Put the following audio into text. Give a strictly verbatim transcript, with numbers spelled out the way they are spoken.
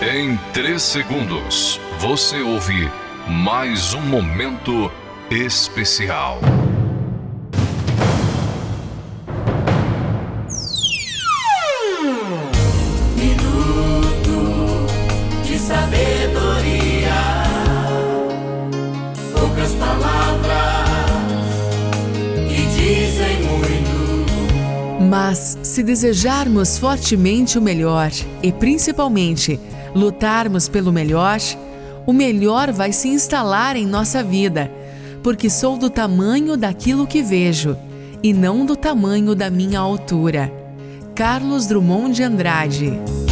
Em três segundos, você ouve mais um momento especial. Minuto de sabedoria. Poucas palavras que dizem muito. Mas, se desejarmos fortemente o melhor e, principalmente, lutarmos pelo melhor, o melhor vai se instalar em nossa vida, porque sou do tamanho daquilo que vejo e não do tamanho da minha altura. Carlos Drummond de Andrade.